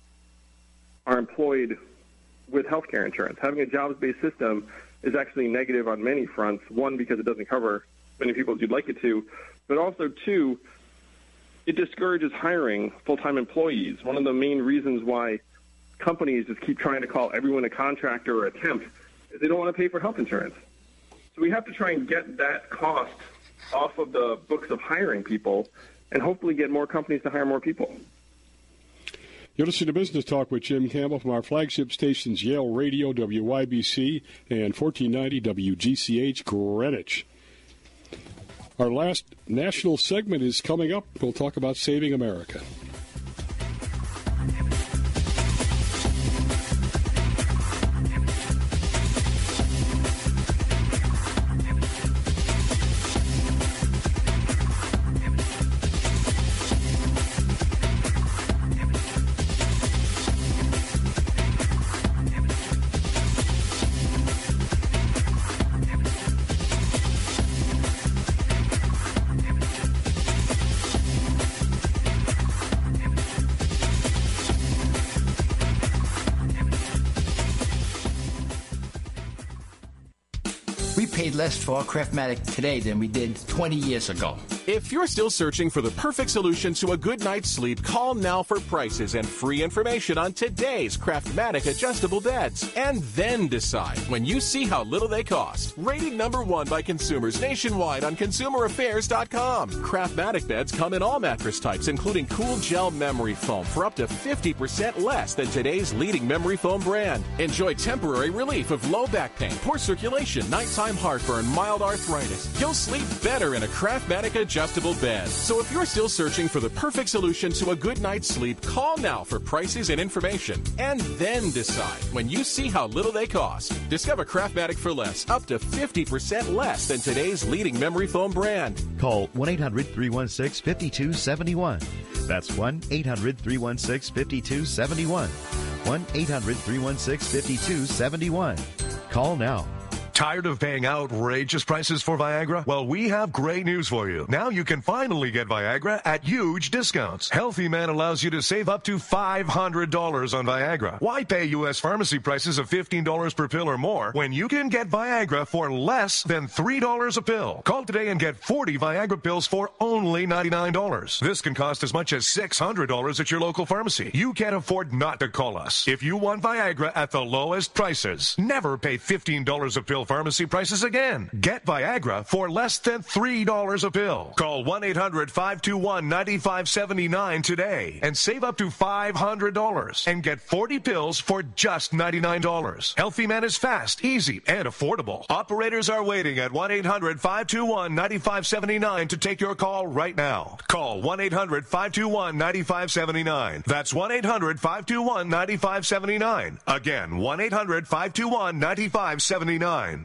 Speaker 5: are employed with healthcare insurance. Having a jobs-based system is actually negative on many fronts. One, because it doesn't cover many people as you'd like it to. But also, too, it discourages hiring full-time employees. One of the main reasons why companies just keep trying to call everyone a contractor or a temp is they don't want to pay for health insurance. So we have to try and get that cost off of the books of hiring people and hopefully get more companies to hire more people.
Speaker 4: You're listening to Business Talk with Jim Campbell from our flagship stations, Yale Radio, W Y B C, and fourteen ninety W G C H Greenwich. Our last national segment is coming up. We'll talk about saving America.
Speaker 15: Less for our Craftmatic today than we did twenty years ago.
Speaker 16: If you're still searching for the perfect solution to a good night's sleep, call now for prices and free information on today's Craftmatic adjustable beds. And then decide when you see how little they cost. Rated number one by consumers nationwide on consumer affairs dot com. Craftmatic beds come in all mattress types, including cool gel memory foam for up to fifty percent less than today's leading memory foam brand. Enjoy temporary relief of low back pain, poor circulation, nighttime heartburn, mild arthritis. You'll sleep better in a Craftmatic adjustable bed. So if you're still searching for the perfect solution to a good night's sleep, call now for prices and information. And then decide when you see how little they cost. Discover Craftmatic for less, up to fifty percent less than today's leading memory foam brand.
Speaker 17: Call one eight hundred three one six five two seven one. That's one eight hundred three one six five two seven one. one eight hundred three one six five two seven one. Call now.
Speaker 18: Tired of paying outrageous prices for Viagra? Well, we have great news for you. Now you can finally get Viagra at huge discounts. Healthy Man allows you to save up to five hundred dollars on Viagra. Why pay U S pharmacy prices of fifteen dollars per pill or more when you can get Viagra for less than three dollars a pill? Call today and get forty Viagra pills for only ninety-nine dollars. This can cost as much as six hundred dollars at your local pharmacy. You can't afford not to call us. If you want Viagra at the lowest prices, never pay fifteen dollars a pill pharmacy prices again. Get Viagra for less than three dollars a pill. Call one eight hundred five two one nine five seven nine today and save up to five hundred dollars and get forty pills for just ninety-nine dollars. Healthy Man is fast, easy, and affordable. Operators are waiting at one eight hundred five two one nine five seven nine to take your call right now. Call one eight hundred five two one nine five seven nine. That's one eight hundred five two one nine five seven nine. Again, one eight hundred five two one nine five seven nine.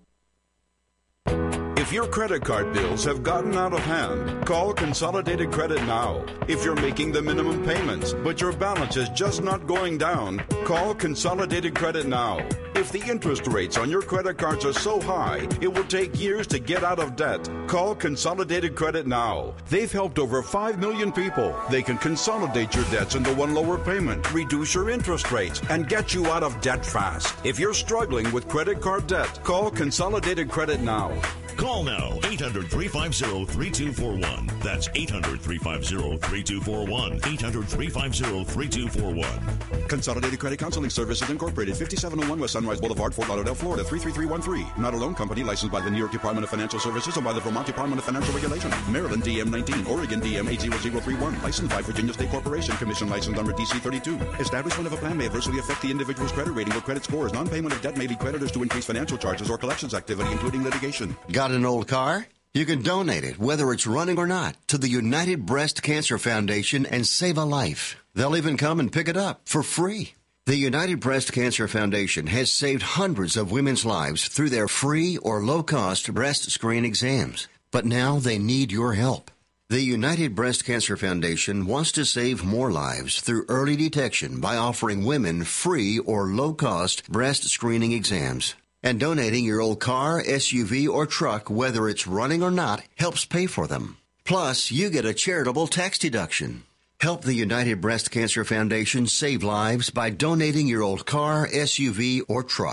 Speaker 19: If your credit card bills have gotten out of hand, call Consolidated Credit now. If you're making the minimum payments, but your balance is just not going down, call Consolidated Credit now. If the interest rates on your credit cards are so high, it will take years to get out of debt. Call Consolidated Credit now. They've helped over five million people. They can consolidate your debts into one lower payment, reduce your interest rates, and get you out of debt fast. If you're struggling with credit card debt, call Consolidated Credit now.
Speaker 20: Call now, eight hundred three five zero three two four one. That's eight hundred three five zero three two four one. eight hundred three five zero three two four one.
Speaker 19: Consolidated Credit Counseling Services Incorporated, fifty-seven oh one West Sunrise Boulevard, Fort Lauderdale, Florida, three three three one three. Not a loan company licensed by the New York Department of Financial Services and by the Vermont Department of Financial Regulation. Maryland D M nineteen, Oregon D M eight zero zero three one. Licensed by Virginia State Corporation. Commission license number D C thirty-two. Establishment of a plan may adversely affect the individual's credit rating or credit scores. Non-payment of debt may lead creditors to increase financial charges or collections activity, including litigation.
Speaker 7: Got an old car? You can donate it, whether it's running or not, to the United Breast Cancer Foundation and save a life. They'll even come and pick it up for free. The United Breast Cancer Foundation has saved hundreds of women's lives through their free or low-cost breast screen exams. But now they need your help. The United Breast Cancer Foundation wants to save more lives through early detection by offering women free or low-cost breast screening exams. And donating your old car, S U V, or truck, whether it's running or not, helps pay for them. Plus, you get a charitable tax deduction. Help the United Breast Cancer Foundation save lives by donating your old car, S U V, or truck.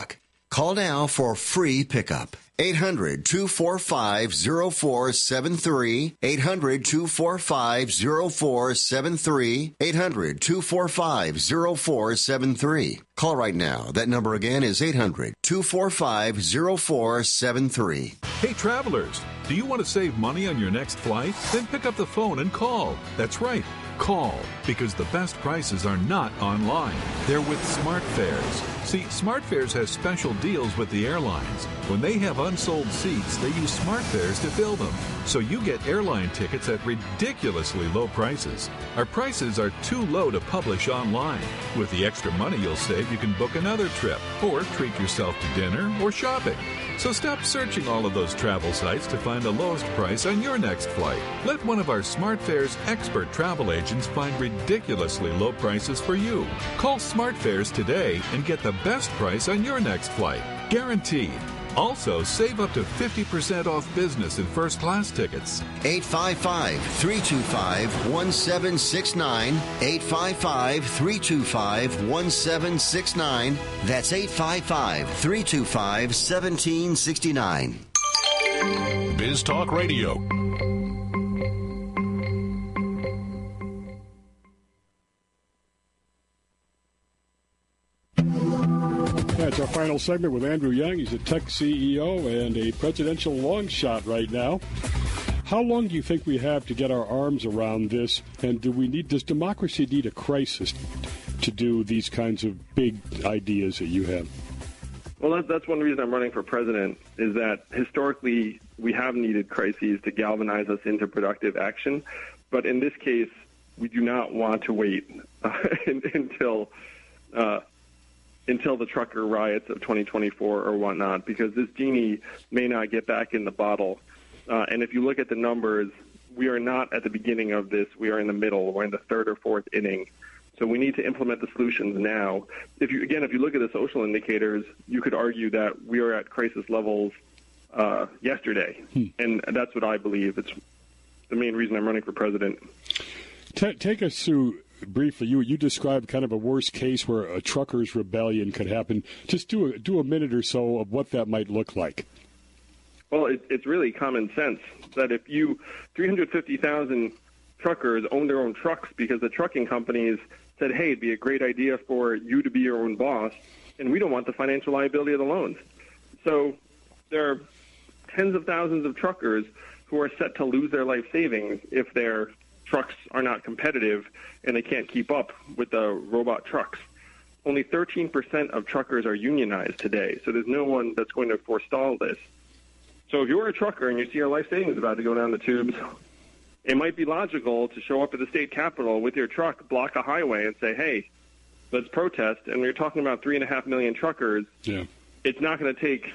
Speaker 7: Call now for free pickup. eight hundred, two four five, zero four seven three. eight hundred, two four five, zero four seven three. eight hundred, two four five, zero four seven three. Call right now. That number again is eight hundred, two four five, zero four seven three.
Speaker 21: Hey, travelers, do you want to save money on your next flight? Then pick up the phone and call. That's right. Call, because the best prices are not online. They're with SmartFares. See, SmartFares has special deals with the airlines. When they have unsold seats, they use SmartFares to fill them. So you get airline tickets at ridiculously low prices. Our prices are too low to publish online. With the extra money you'll save, you can book another trip or treat yourself to dinner or shopping. So stop searching all of those travel sites to find the lowest price on your next flight. Let one of our SmartFares expert travel agents find ridiculously low prices for you. Call SmartFares today and get the best price on your next flight. Guaranteed. Also, save up to fifty percent off business and first class tickets.
Speaker 7: eight five five, three two five, one seven six nine. eight five five, three two five, one seven six nine. That's eight five five, three two five, one seven six nine.
Speaker 6: Biz Talk Radio.
Speaker 4: That's our final segment with Andrew Young. He's a tech C E O and a presidential long shot right now. How long do you think we have to get our arms around this? And do we need, does democracy need a crisis to do these kinds of big ideas that you have?
Speaker 5: Well, that's, that's one reason I'm running for president, is that historically we have needed crises to galvanize us into productive action. But in this case, we do not want to wait uh, until uh, until the trucker riots of twenty twenty-four or whatnot, because this genie may not get back in the bottle. Uh, and if you look at the numbers, we are not at the beginning of this. We are in the middle. We're in the third or fourth inning. So we need to implement the solutions now. If you, again, if you look at the social indicators, you could argue that we are at crisis levels uh, yesterday. Hmm. And that's what I believe. It's the main reason I'm running for president.
Speaker 4: T- take us through briefly. You you described kind of a worst case where a truckers' rebellion could happen. Just do a, do a minute or so of what that might look like.
Speaker 5: Well, it, it's really common sense that if you three hundred fifty thousand truckers own their own trucks because the trucking companies said, hey, it'd be a great idea for you to be your own boss, and we don't want the financial liability of the loans. So there are tens of thousands of truckers who are set to lose their life savings if their trucks are not competitive and they can't keep up with the robot trucks. Only thirteen percent of truckers are unionized today, so there's no one that's going to forestall this. So if you're a trucker and you see your life savings about to go down the tubes, it might be logical to show up at the state capitol with your truck, block a highway, and say, hey, let's protest. And we're talking about three and a half million truckers.
Speaker 4: Yeah.
Speaker 5: It's not going to take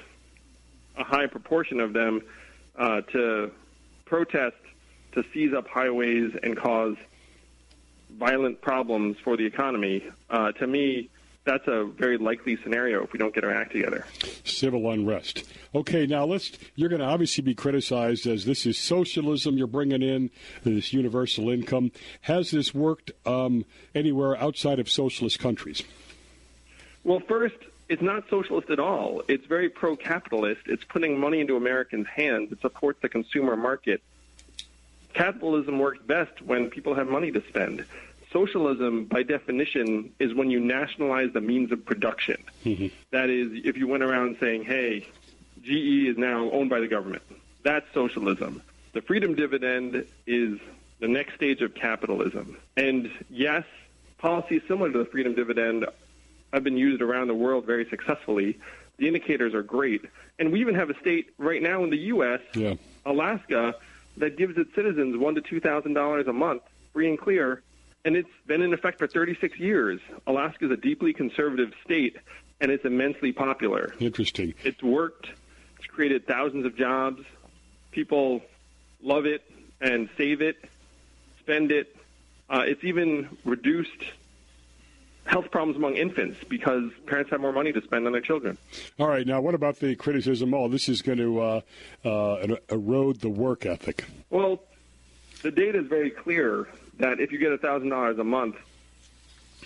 Speaker 5: a high proportion of them uh, to protest, to seize up highways and cause violent problems for the economy. Uh, to me, that's a very likely scenario if we don't get our act together.
Speaker 4: Civil unrest. Okay, now let's. You're going to obviously be criticized as this is socialism you're bringing in, this universal income. Has this worked um, anywhere outside of socialist countries?
Speaker 5: Well, first, it's not socialist at all. It's very pro-capitalist. It's putting money into Americans' hands. It supports the consumer market. Capitalism works best when people have money to spend. Socialism, by definition, is when you nationalize the means of production. Mm-hmm. That is, if you went around saying, hey, G E is now owned by the government. That's socialism. The freedom dividend is the next stage of capitalism. And yes, policies similar to the freedom dividend have been used around the world very successfully. The indicators are great. And we even have a state right now in the U S, yeah. Alaska, that gives its citizens one thousand to two thousand dollars a month, free and clear. And it's been in effect for thirty-six years. Alaska is a deeply conservative state, and it's immensely popular.
Speaker 4: Interesting.
Speaker 5: It's worked. It's created thousands of jobs. People love it and save it, spend it. Uh, it's even reduced health problems among infants because parents have more money to spend on their children.
Speaker 4: All right. Now, what about the criticism? Oh, this is going to uh, uh, erode the work ethic.
Speaker 5: Well, the data is very clear that if you get one thousand dollars a month,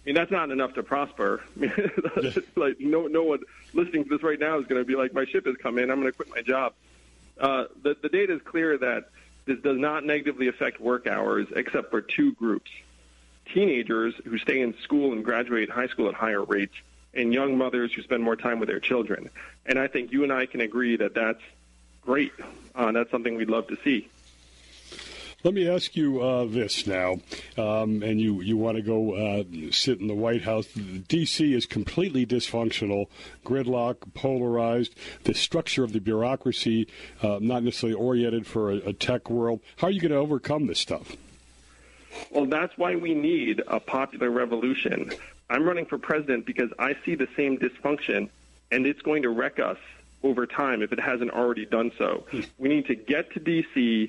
Speaker 5: mean, that's not enough to prosper. I mean, like no, no one listening to this right now is going to be like, my ship has come in, I'm going to quit my job. Uh, the, the data is clear that this does not negatively affect work hours except for two groups: teenagers who stay in school and graduate high school at higher rates, and young mothers who spend more time with their children. And I think you and I can agree that that's great. Uh, that's something we'd love to see.
Speaker 4: Let me ask you uh, this now, um, and you, you want to go uh, sit in the White House. D C is completely dysfunctional, gridlock, polarized, the structure of the bureaucracy uh, not necessarily oriented for a, a tech world. How are you going to overcome this stuff?
Speaker 5: Well, that's why we need a popular revolution. I'm running for president because I see the same dysfunction, and it's going to wreck us over time if it hasn't already done so. We need to get to D C,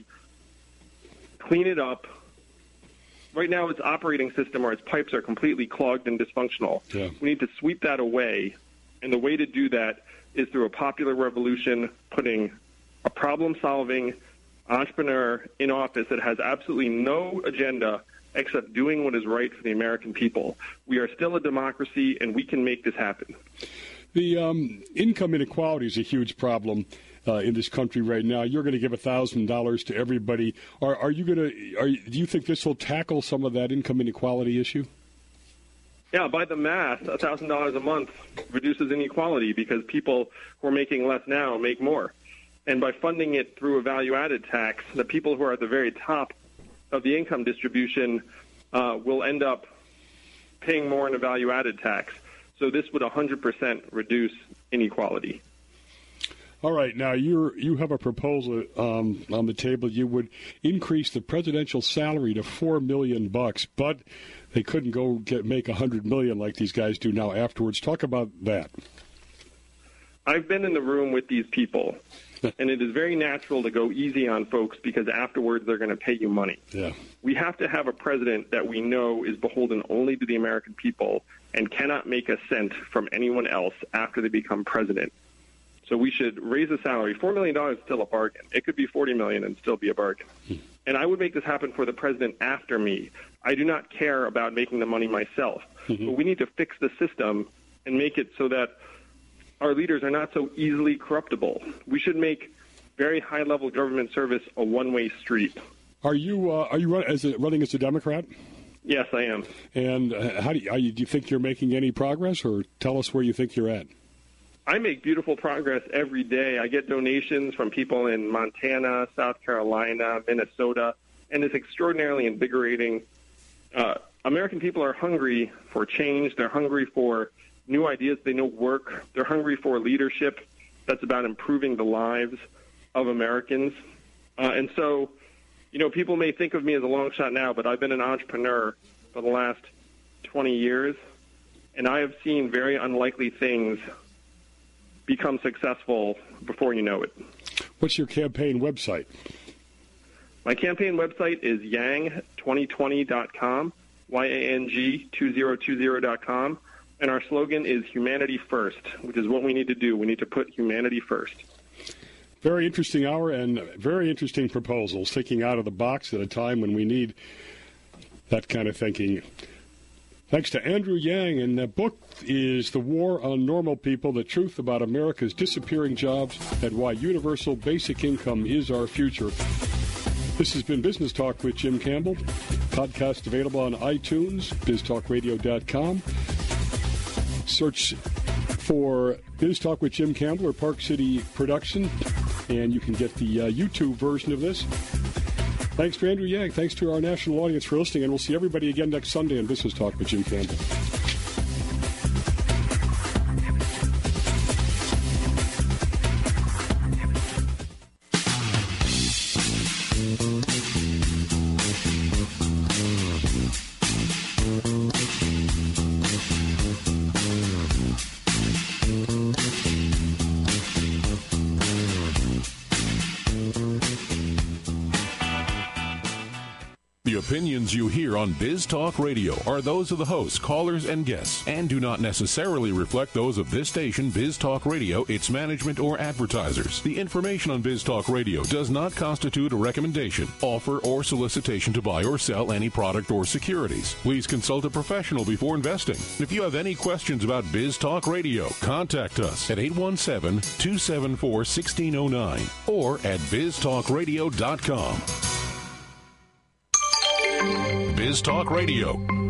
Speaker 5: clean it up. Right now, its operating system or its pipes are completely clogged and dysfunctional.
Speaker 4: Yeah.
Speaker 5: We need to sweep that away, and the way to do that is through a popular revolution, putting a problem-solving entrepreneur in office that has absolutely no agenda except doing what is right for the American people. We are still a democracy, and we can make this happen.
Speaker 4: The um, income inequality is a huge problem Uh, in this country right now. You're going to give one thousand dollars to everybody. Are, are you going to? Are, do you think this will tackle some of that income inequality issue?
Speaker 5: Yeah, by the math, one thousand dollars a month reduces inequality because people who are making less now make more. And by funding it through a value-added tax, the people who are at the very top of the income distribution uh, will end up paying more in a value-added tax. So this would one hundred percent reduce inequality.
Speaker 4: All right. Now, you you have a proposal um, on the table. You would increase the presidential salary to four million bucks, but they couldn't go get make a hundred million like these guys do now. Afterwards, talk about that.
Speaker 5: I've been in the room with these people, and it is very natural to go easy on folks because afterwards they're going to pay you money.
Speaker 4: Yeah.
Speaker 5: We have to have a president that we know is beholden only to the American people and cannot make a cent from anyone else after they become president. So we should raise the salary. four million dollars is still a bargain. It could be forty million dollars and still be a bargain. And I would make this happen for the president after me. I do not care about making the money myself. Mm-hmm. But we need to fix the system and make it so that our leaders are not so easily corruptible. We should make very high-level government service a one-way street.
Speaker 4: Are you uh, are you run, as a, running as a Democrat?
Speaker 5: Yes, I am.
Speaker 4: And uh, how do you, are you, do you think you're making any progress, or tell us where you think you're at?
Speaker 5: I make beautiful progress every day. I get donations from people in Montana, South Carolina, Minnesota, and it's extraordinarily invigorating. Uh, American people are hungry for change. They're hungry for new ideas they know work. They're hungry for leadership that's about improving the lives of Americans. Uh, and so, you know, people may think of me as a long shot now, but I've been an entrepreneur for the last twenty years, and I have seen very unlikely things become successful before you know it.
Speaker 4: What's your campaign website?
Speaker 5: My campaign website is yang twenty twenty dot com, Y A N G two thousand twenty dot com, and our slogan is Humanity First, which is what we need to do. We need to put humanity first.
Speaker 4: Very interesting hour and very interesting proposals, thinking out of the box at a time when we need that kind of thinking. Thanks to Andrew Yang, and the book is The War on Normal People, The Truth About America's Disappearing Jobs and Why Universal Basic Income is Our Future. This has been Business Talk with Jim Campbell. Podcast available on iTunes, biz talk radio dot com. Search for Biz Talk with Jim Campbell or Park City Production, and you can get the uh, YouTube version of this. Thanks to Andrew Yang. Thanks to our national audience for listening, and we'll see everybody again next Sunday on Business Talk with Jim Campbell.
Speaker 6: The opinions you hear on Biz Talk Radio are those of the hosts, callers, and guests, and do not necessarily reflect those of this station, Biz Talk Radio, its management, or advertisers. The information on Biz Talk Radio does not constitute a recommendation, offer, or solicitation to buy or sell any product or securities. Please consult a professional before investing. If you have any questions about Biz Talk Radio, contact us at eight one seven, two seven four, one six zero nine or at biz talk radio dot com. Biz Talk Radio,